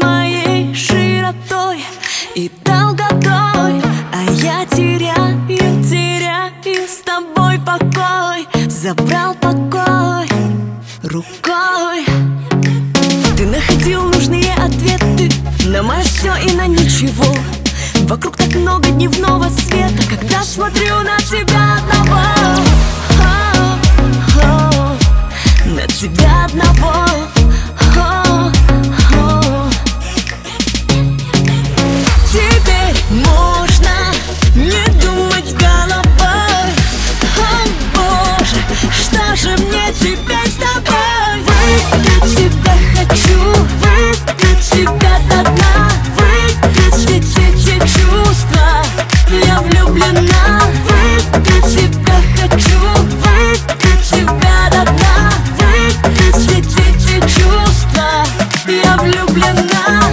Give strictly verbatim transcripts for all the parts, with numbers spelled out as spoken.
моей широтой и долготой, а я теряю, теряю с тобой покой. Забрал покой рукой. Ты находил нужные ответы на мое все и на ничего. Вокруг так много дневного света, когда смотрю на тебя одного. О-о-о, на тебя одного. О-о-о. Теперь можно не думать головой. О боже, что же мне теперь с тобой? Выпить тебя хочу, выпить тебя до дна, выпить все эти чувства. Я влюблена. Выпить тебя хочу, выпить тебя до дна, выпить все эти чувства. Я влюблена.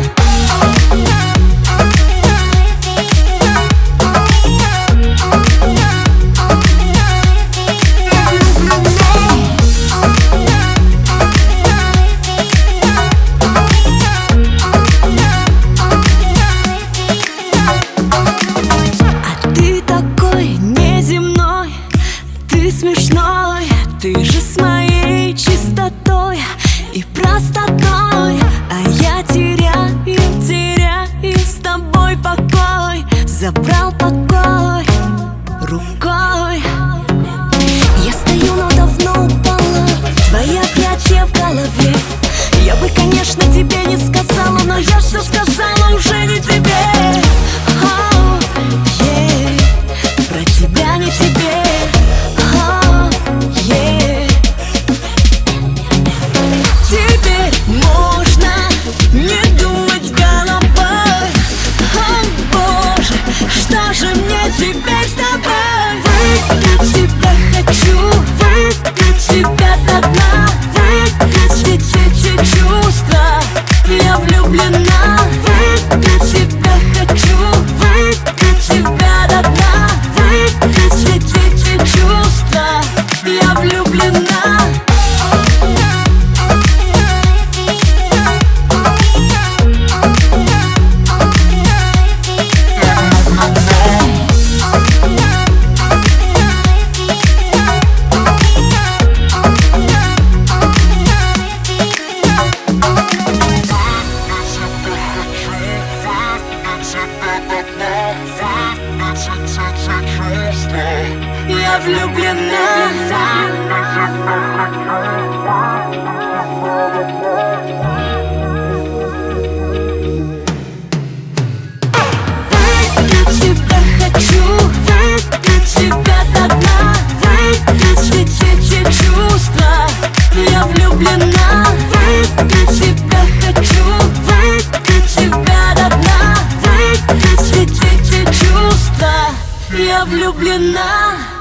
Смешной, ты же с моей чистотой и простотой, а я теряю, теряю с тобой покой. Забрал покой рукой. Я стою, но давно упала, твои объятия в голове. Я бы, конечно, тебе не сказала, но я все сказала уже не тебе. Oh, yeah. Про тебя не тебе. Теперь с тобой. Выпить тебя хочу, выпить тебя до дна, выпить все эти чувства. Я влюблена. Выпить тебя хочу, выпить тебя до дна, выпить все эти чувства. Я влюблена. Я влюблена. Выпить тебя хочу, выпить тебя до дна, выпить все эти чувства. Я влюблена. Выпить тебя хочу, выпить тебя до дна, выпить все эти чувства. Я влюблена.